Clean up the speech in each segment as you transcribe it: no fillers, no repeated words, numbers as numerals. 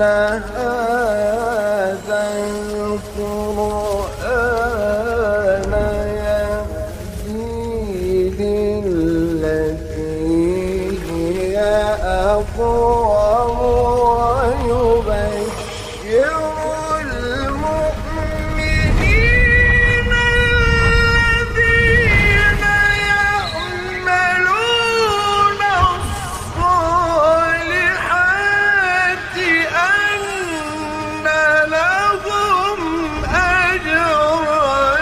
هذا القرآن يهدي للتي هي أقوم ويبشر المؤمنين الذين يعملون الصالحات أن لهم أجرا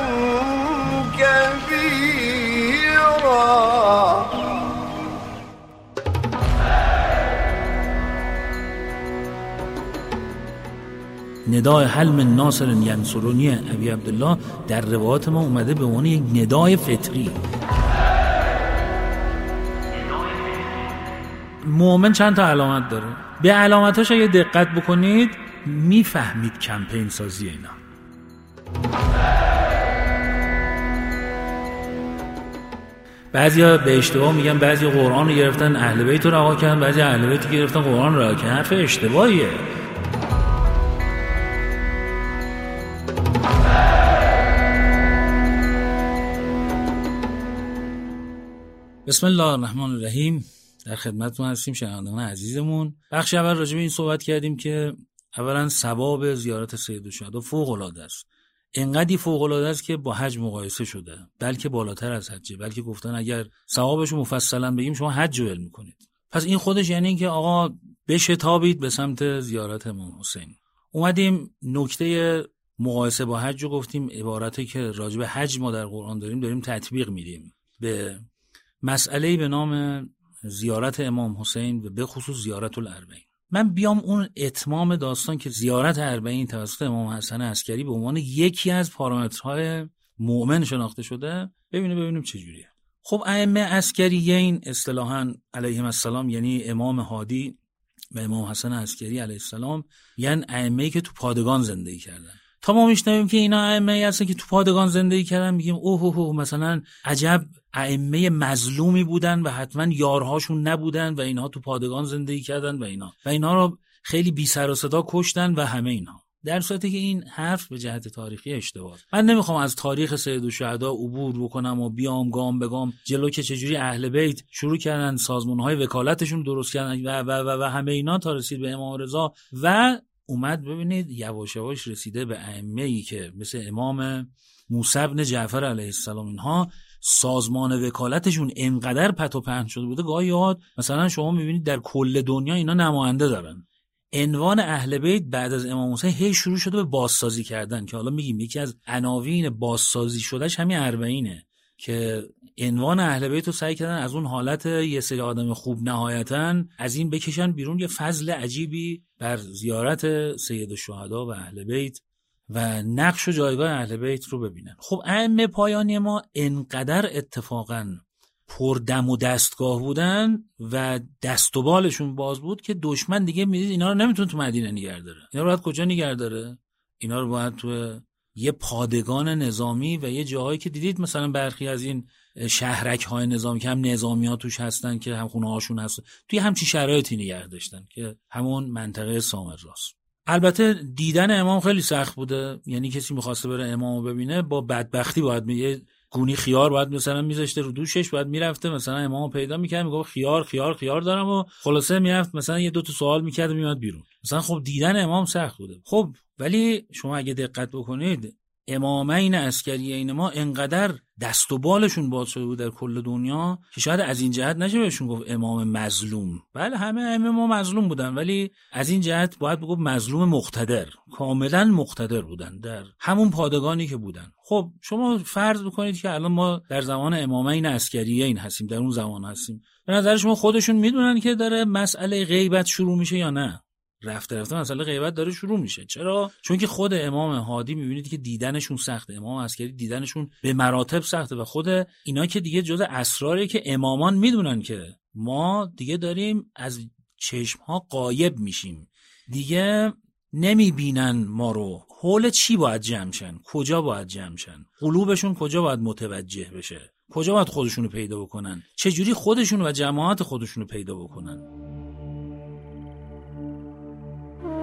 كبيرا. ندای حل من ناصر ینصرونی ابی عبدالله در روایات ما اومده به عنوان یک ندای فطری. مؤمن چند تا علامت داره، به علامتاش اگه دقت بکنید میفهمید کمپین سازی اینا. بعضیا به اشتباه میگن بعضی قرآن رو گرفتن اهل بیت رو رها کردن، بعضی اهل بیت رو گرفتن قرآن رو رها کردن. حرف اشتباهیه. بسم الله الرحمن الرحیم. در خدمتتون هستیم شنوندگان عزیزمون. بخش اول راجع به این صحبت کردیم که اولا ثواب زیارت سیدالشهدا فوق العاده است. انقدی فوق العاده است که با حج مقایسه شده، بلکه بالاتر از حج، بلکه گفتن اگر ثوابش رو مفصلا بگیم شما حج رو علم کنید. پس این خودش یعنی این که آقا بشتابید به سمت زیارت امام حسین. اومدیم نکته مقایسه با حج رو گفتیم، عبارتی که راجع به حج ما در قرآن داریم تطبیق میدیم به مسئله‌ای به نام زیارت امام حسین و به خصوص زیارت الاربعین. من بیام اون اتمام داستان که زیارت اربعین توسط امام حسن عسکری به عنوان یکی از پارامترهای مؤمن شناخته شده ببینیم چه جوریه. خب ائمه عسکریین اصطلاحاً علیهم السلام یعنی امام هادی و امام حسن عسکری علیه السلام، یعنی ائمه‌ای که تو پادگان زندگی کردن. تا ما میشنویم که اینا ائمه‌ای هستن که تو پادگان زندگی کردن میگیم اوه مثلا عجب ائمه مظلومی بودن و حتما یارهاشون نبودن و اینها تو پادگان زندگی کردن و اینا رو خیلی بی سر و صدا کشتن و همه اینها. در صورتی که این حرف به جهت تاریخی اشتباهه. من نمیخوام از تاریخ سیدالشهدا عبور بکنم و بیام گام به گام جلو که چجوری اهل بیت شروع کردن سازمان‌های وکالتشون درست کردن و همه اینا تا رسید به امام رضا و اومد ببینید یواش یواش رسیده به ائمه‌ای که مثل امام موسی بن جعفر علیه السلام. اینها سازمان وکالتشون انقدر پت و پهن شده بوده گاهی مثلا شما میبینید در کل دنیا اینا نماینده دارن. عنوان اهل بیت بعد از امام حسین هی شروع شده به بازسازی کردن که حالا میگیم یکی از عناوین بازسازی شدهش همین اربعینه که عنوان اهل بیت رو سعی کردن از اون حالت یه سری آدم خوب نهایتاً از این بکشن بیرون، یه فضل عجیبی بر زیارت سیدالشهدا و اهل بیت و نقش و جایگاه اهل بیت رو ببینن. خب ائمه پایانی ما انقدر اتفاقاً پر دم و دستگاه بودن و دست و بالشون باز بود که دشمن دیگه میدید اینا رو نمیتونه تو مدینه نگه داره. اینا رو باید کجا نگه داره؟ اینا رو باید تو یه پادگان نظامی و یه جاهایی که دیدید مثلا برخی از این شهرک های نظامی که هم نظامی ها توش هستن که هم خونه هاشون هست، توی همچین شرایطی نگه داشتن که همون منطقه سامراست. البته دیدن امام خیلی سخت بوده، یعنی کسی می‌خواسته بره امامو ببینه با بدبختی باید یه گونی خیار باید مثلا میذاشته رو دوشش، باید میرفته مثلا امامو پیدا می‌کرد میگه خیار دارم و خلاصه میرفت مثلا یه دو تا سوال می‌کرد و میاد بیرون. مثلا خب دیدن امام سخت بوده. خب ولی شما اگه دقت بکنید امامین عسکریین ما انقدر دست و بالشون باز شده بود در کل دنیا که شاید از این جهت نشه بهشون گفت امام مظلوم. بله همه ما مظلوم بودن، ولی از این جهت باید بگم مظلوم مقتدر، کاملا مقتدر بودن در همون پادگانی که بودن. خب شما فرض بکنید که الان ما در زمان امامین عسکریین هستیم، در اون زمان هستیم. به نظر شما خودشون میدونن که داره مسئله غیبت شروع میشه یا نه؟ رفته مسئله غیبت داره شروع میشه. چرا؟ چون که خود امام هادی میبینید که دیدنشون سخته، امام عسکری دیدنشون به مراتب سخته و خود اینا که دیگه جز اسراری که امامان میدونن که ما دیگه داریم از چشمها غایب میشیم، دیگه نمیبینن ما رو. حول چی باید جمع شن؟ کجا باید جمع شن؟ قلوبشون کجا باید متوجه بشه؟ کجا باید خودشونو پیدا بکنن؟ چجوری خودشونو و جماعت خودشونو پیدا بکنن؟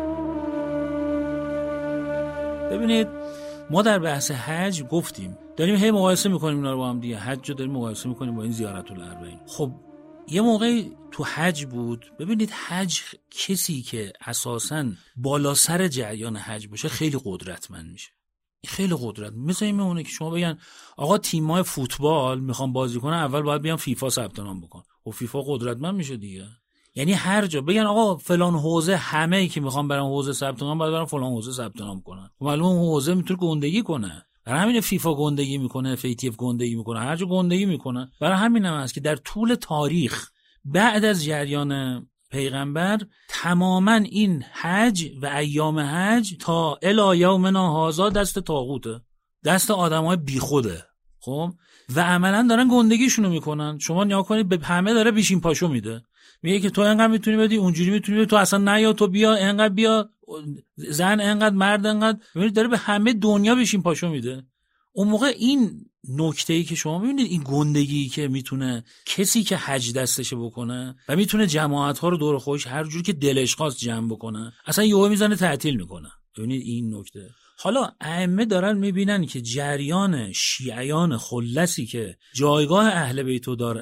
ببینید ما در بحث حج گفتیم داریم هی مقایسه میکنیم اینا رو با هم دیگه، حج رو داریم مقایسه میکنیم با این زیارت الاربعین. خب یه موقعی تو حج بود، ببینید حج کسی که اساساً بالا سر جریان حج باشه خیلی قدرتمند میشه، خیلی قدرت. مثل این میمونه که شما بگن آقا تیم‌های فوتبال میخوان بازی کنن اول باید بیان فیفا ثبت نام بکن، و فیفا قدرتمند میشه دیگه. یعنی هر جا بگن آقا فلان حوزه، همه‌ای که میخوان برن حوزه ثبت نام باید برن فلان حوزه ثبت نام کنن. معلومه اون حوزه میتونه گندگی کنه، برای همین فیفا گندگی میکنه، FATF گندگی میکنه، هر جا گندگی میکنه. برای همین هم هست که در طول تاریخ بعد از جریان پیغمبر تماما این حج و ایام حج تا الی یومنا هذا دست طاغوته، دست آدمای بیخوده. خب و عملا دارن گندگیشونو میکنن. شما نیا کنید به همه داره بیشین پاشو میده، میگه که تو اینقدر میتونی بدی، اونجوری میتونی بدی، تو اصلا نیا، تو بیا اینقدر، بیا زن اینقدر، مرد اینقدر. ببینید داره به همه دنیا بیشین پاشو میده. اون موقع این نکته‌ای که شما می‌بینید، این گندگی که میتونه کسی که حج دستشه بکنه و میتونه جماعت‌ها رو دور خودش هر جور که دلش خواست جمع بکنه، اصلا یهو میزنه تعطیل میکنه. ببینید این نکته. حالا ائمه دارن میبینن که جریان شیعیان خلصی که جایگاه اهل بیت رو داره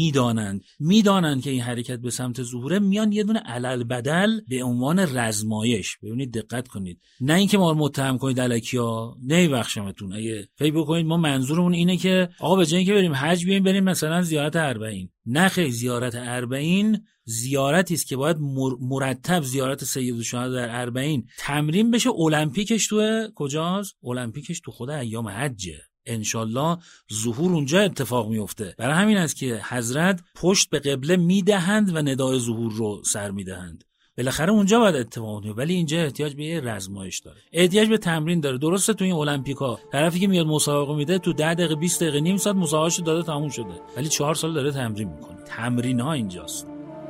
میدانند که این حرکت به سمت ظهوره، میان یه دونه علل بدل به عنوان رزمایش. ببینید دقت کنید، نه اینکه ما رو متهم کنید الکیا، نمیبخشمتون اگه فکر بکنید ما منظورمون اینه که آقا به جای اینکه بریم حج بیایم بریم مثلا زیارت اربعین. نه خیر، زیارت اربعین زیارتی است که باید مرتب زیارت سیدالشهدا در اربعین تمرین بشه. المپیکش تو کجاست؟ المپیکش تو خود ایام حجه. انشالله ظهور اونجا اتفاق میفته. برای همین است که حضرت پشت به قبله میدهند و ندای ظهور رو سر میدهند. بالاخره اونجا باید اتفاق بیفته، ولی اینجا احتیاج به یه رزمایش داره، احتیاج به تمرین داره. درسته تو این المپیکا طرفی که میاد مسابقه میده تو 10 دقیقه 20 دقیقه نیم ساعت مسابقهش داده تموم شده، ولی 4 سال داره تمرین میکنه. تمرین ها اینجاست.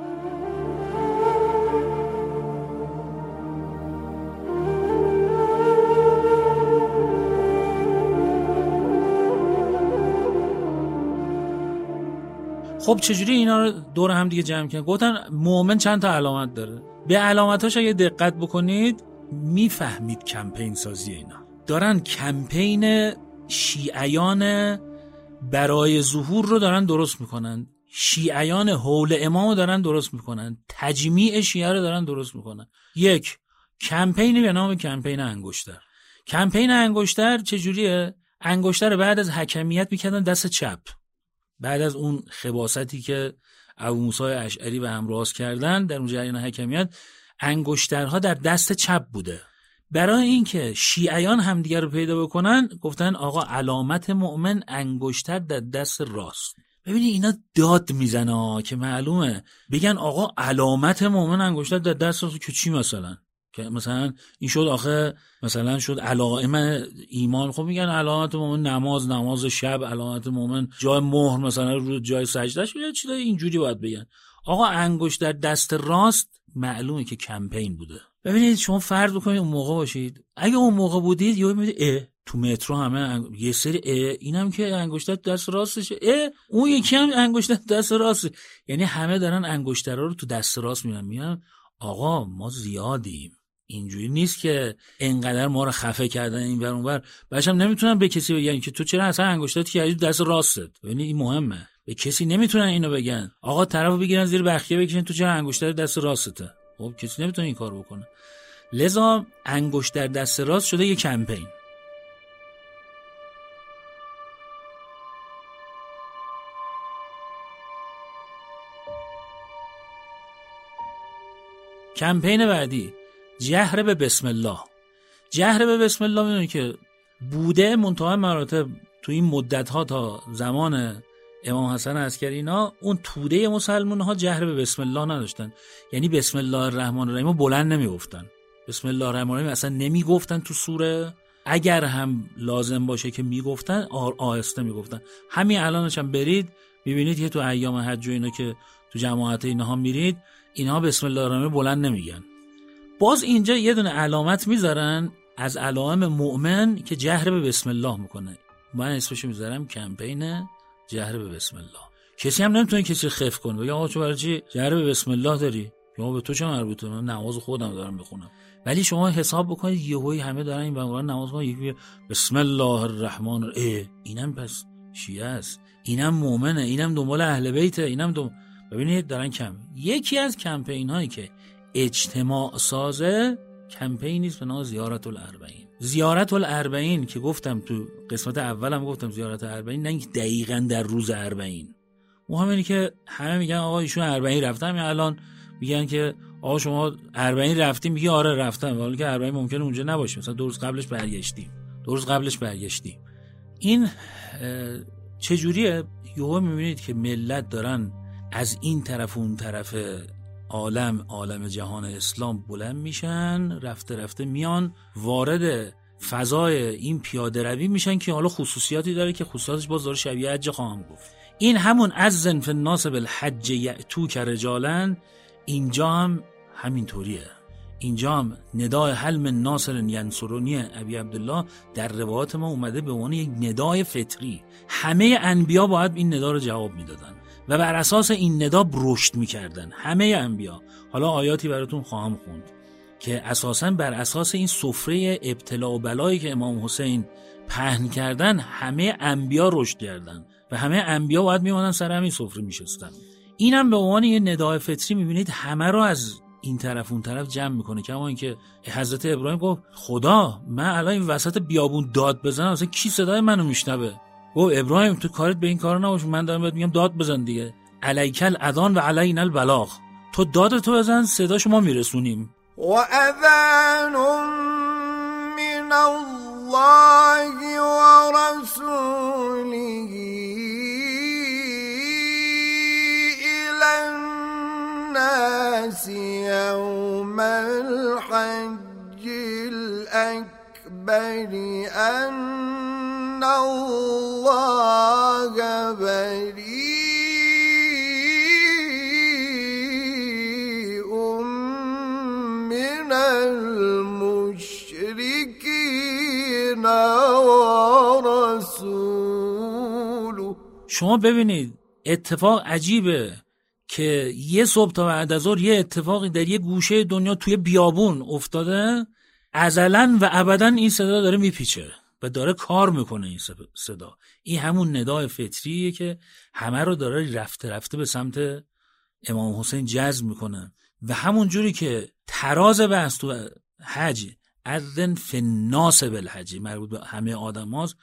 خب چجوری اینا رو دور هم دیگه جمع کردن؟ گفتن مؤمن چند تا علامت داره. به علامتاش اگه دقت بکنید میفهمید کمپین سازی اینا. دارن کمپین شیعیان برای ظهور رو دارن درست میکنن. شیعیان حول امام رو دارن درست میکنن. تجمیع شیعه رو دارن درست میکنن. یک کمپینی به نام کمپین انگشتر. کمپین انگشتر چجوریه؟ انگشتر بعد از حکمیت میکردن دست چپ. بعد از اون خباستی که ابو موسی اشعری و همراهاش کردن در اون جریان حکمیت، انگشترها در دست چپ بوده. برای اینکه شیعیان همدیگه رو پیدا بکنن گفتن آقا علامت مؤمن انگشتر در دست راست. ببینی اینا داد میزنه که معلومه بگن آقا علامت مؤمن انگشتر در دست راست، که چی مثلا؟ که مثلا این شد آخه مثلا شد علائم ایمان. خب میگن علامت مومن نماز شب، علامت مومن جای مهر مثلا رو جای سجدهش، یا چیزای اینجوری باید بگن. آقا انگشت در دست راست معلومه که کمپین بوده. ببینید شما فرض بکنید اون موقع باشید، اگه اون موقع بودید یهو میبینید تو مترو همه یه سری اینم که انگشتر دست راستشه، اون یکی هم انگشتر دست راست، یعنی همه دارن انگشترا رو تو دست راست میگن. آقا ما زیادیم، اینجوری نیست که انقدر ما رو خفه کردن این ور اون ور. بچم نمیتونن به کسی بگن که تو چرا اصلا انگشتات کردی دست راستت. یعنی این مهمه، به کسی نمیتونن اینو بگن. آقا طرفو بگیرن زیر بخیه بکشن تو چرا انگشتات دست راستته. خب کسی نمیتونه این کارو بکنه. لذا انگشت در دست راست شده یه کمپین. کمپین بعدی جهر به بسم الله. جهر به بسم الله میدونی که بوده منتهی مراتب تو این مدت ها تا زمان امام حسن عسکری اینا، اون توده مسلمان ها جهر به بسم الله نداشتن. یعنی بسم الله الرحمن الرحیم بلند نمیگفتن، بسم الله الرحمن الرحیم اصلا نمیگفتن تو سوره. اگر هم لازم باشه که میگفتن آهسته میگفتن. همین الانش هم برید ببینید که تو ایام حج و اینا که تو جماعت اینها میرید، اینها بسم الله الرحمن بلند نمیگن. باز اینجا یه دونه علامت میذارن از علائم مؤمن که جهر به بسم الله میکنه. من اسمشو میذارم کمپین جهر به بسم الله. کسی هم نمیتونه کسی خف کنه بگه آقا تو برای چی جهر به بسم الله داری؟ شما به تو چه مربوطه؟ من نماز خودم دارم میخونم. ولی شما حساب بکنید یهویی همه دارن این بنگاه نماز میخونن، یکی بسم الله الرحمن الرحیم، اینم پس شیعه است، اینم مؤمنه، اینم دنبال اهل بیته، اینم ببینید دارن کم. یکی از کمپین هایی که اجتماع سازه کمپینی است به نام زیارت الاربعین. زیارت الاربعین که گفتم تو قسمت اولم گفتم زیارت الاربعین نه اینکه دقیقاً در روز 40، همینی که همه میگن آقا ایشون 40 رفتم، یا الان میگن که آقا شما 40 رفتیم، میگی آره رفتم، ولی که 40 ممکنه اونجا نباشه، مثلا 2 روز قبلش برگشتیم. این چه جوریه؟ یهو میبینید که ملت دارن از این طرف اون طرف عالم جهان اسلام بلند میشن، رفته رفته میان وارد فضای این پیاده روی میشن که حالا خصوصیاتی داره که خصوصیاتش باز داره شبیه حج خواهم گفت. این همون اذن فی الناس بالحج یأتوک رجالا، اینجا هم همینطوریه. اینجا هم ندای حل من ناصر ینصرونی ابی عبدالله در روایات ما اومده به عنوان یک ندای فطری. همه انبیا باید این ندا رو جواب میدادن و بر اساس این ندا رشد میکردن، همه انبیا. حالا آیاتی براتون خواهم خوند که اساساً بر اساس این سفره ابتلا و بلایی که امام حسین پهن کردن همه انبیا رشد کردن و همه انبیا باید میمونن سر همین سفره میشستن. اینم به عنوان یه ندای فطری میبینید همه رو از این طرف اون طرف جمع میکنه. کما اینکه حضرت ابراهیم گفت خدا من الان این وسط بیابون داد بزنم مثلا کی صدای منو میشنوه؟ گفت ابراهیم تو کارت به این کار نباش، من دارم بهت میگم داد بزن دیگه. علیکل اذان و علینا البلاغ، تو دادتو بزن صداشو ما میرسونیم. و اذان من الله و رسوله الى الناس یوم الحج الاکبر ان الله بریء من المشرکین و رسوله. شما ببینید اتفاق عجیبه که یه صبح تا بعد از ظهر یه اتفاقی در یه گوشه دنیا توی بیابون افتاده، ازلاً و ابداً این صدا داره میپیچه و داره کار میکنه. این صدا این همون ندای فطریه که همه رو داره رفته رفته به سمت امام حسین جذب میکنه. و همون جوری که تراز بحث تو حج اذن فی الناس بالحج مربوط به همه آدم هاست.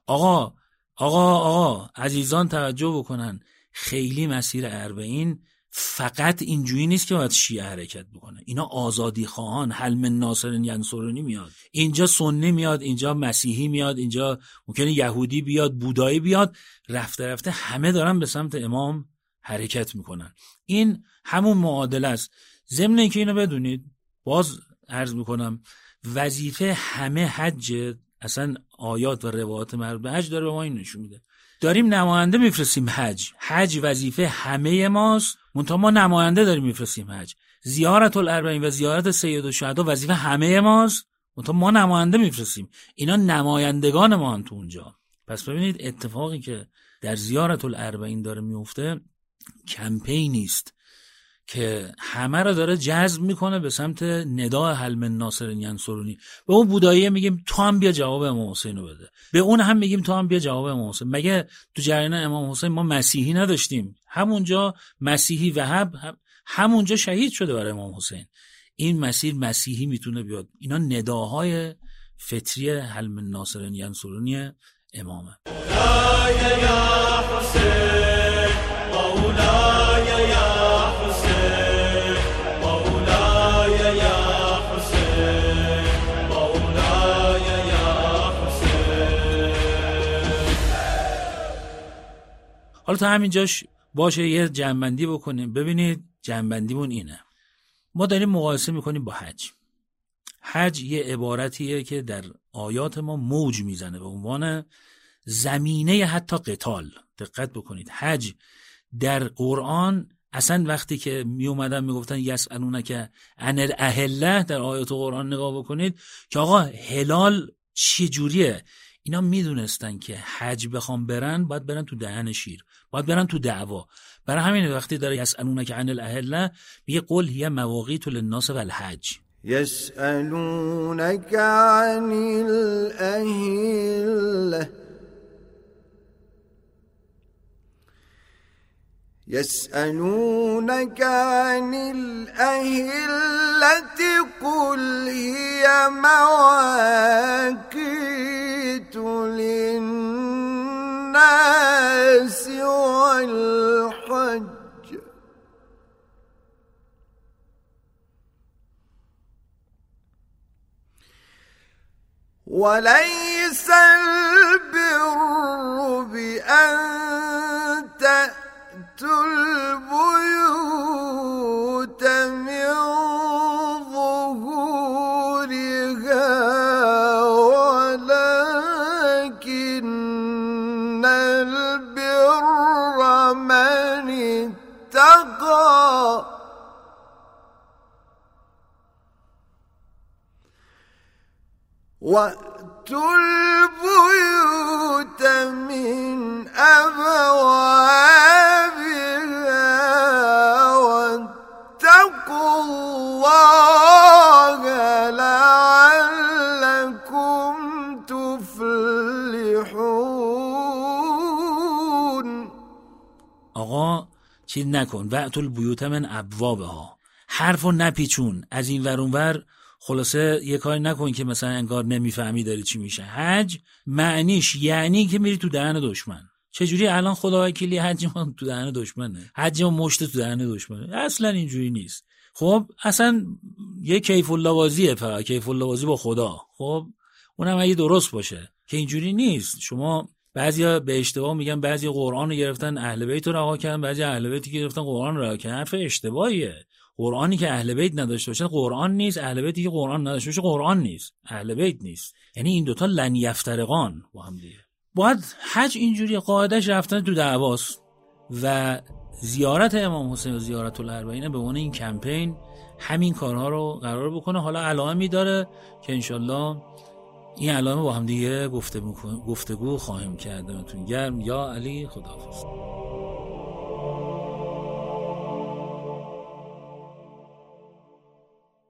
آقا عزیزان توجه بکنن، خیلی مسیر 40 فقط اینجوری نیست که باید شیعه حرکت بکنه. اینا آزادی خواهان، حل من ناصر ینصرونی میاد، اینجا سنی میاد، اینجا مسیحی میاد، اینجا ممکنه یهودی بیاد، بودایی بیاد، رفته رفته همه دارن به سمت امام حرکت میکنن. این همون معادله است. ضمن اینکه اینو بدونید، باز عرض میکنم وظیفه همه حج، اصلا آیات و روایات مربوط به حج داره به ما این نشون میده. داریم نماینده میفرستیم حج وظیفه همه ماست، منتها ما نماینده داریم میفرستیم حج. زیارت الاربعین و زیارت سید الشهدا وظیفه همه ماست، منتها ما نماینده میفرستیم. اینا نمایندگان ما هم تو اونجا. پس ببینید اتفاقی که در زیارت الاربعین داره میفته کمپینی است که همه رو داره جذب میکنه به سمت ندا حل من ناصر ینصرونی. به اون بودایی میگیم تو هم بیا جواب امام حسین رو بده، به اون هم میگیم تو هم بیا جواب امام حسین. مگه تو جریان امام حسین ما مسیحی نداشتیم؟ همونجا مسیحی وهاب همونجا شهید شده برای امام حسین. این مسیر مسیحی میتونه بیاد. اینا نداهای فطری حل من ناصر ینصرونی امامه. حالا تا همینجاش باشه یه جمع‌بندی بکنیم. ببینید جمع‌بندیمون اینه، ما داریم مقایسه میکنیم با حج یه عبارتیه که در آیات ما موج میزنه به عنوان زمینه حتی قتال. دقت بکنید حج در قرآن اصلا وقتی که می اومدن میگفتن یسالونک عن الاهله در آیات قرآن نگاه بکنید که آقا هلال چه جوریه، اینا میدونستن که حج بخوام برن باید برن تو دهن شیر، باید برن تو دعوا. برای همین وقتی داره یسألونک عن الاهله میگه قل هی مواقیت للناس والحج. یسألونک عن الاهله يسألونك عن الأهلة قل هي مواقيت للناس والحج وليس البر بأن البيوت من ظهورها ولكن البر من اتقى وأتوا البيوت من أبوابها واتقوا الله لعلكم تفلحون. آقا چیز نکن، وأتوا البیوت من ابوابها، حرفو نپیچون از این ور اون ور. خلاصه یه کاری نکن که مثلا انگار نمیفهمی داری چی میشه. حج معنیش یعنی که میری تو دهن دشمن. چجوری الان خدا وکیلی حج ما تو دهن دشمنه، حج ما مشت تو دهن دشمنه؟ اصلا اینجوری نیست. خب اصلا یه کیف الله بازیه، فقط کیف الله بازی با خدا. خب اونم اگه درست باشه که اینجوری نیست. شما بعضیا به اشتباه میگن بعضی قرآن رو گرفتن اهل بیت رو رها کردن، بعضی اهل بیت گرفتن قرآن رو رها کردن. حرف اشتباهیه. قرآنی که اهل بیت نداشته باشه قرآن نیست، اهل بیتی که قرآن نداشته باشه قرآن نیست، اهل بیت نیست. یعنی این دوتا لن یفترقان با هم دیگه. باید حج اینجوری قاعدش رفتن تو دعواست و زیارت امام حسین و زیارت الاربعین به عنوان این کمپین همین کارها رو قرار بکنه. حالا علائمی داره که انشالله این علائم با هم دیگه گفتگو خواهیم کرد. دمتون گرم. یا علی، خداحافظ.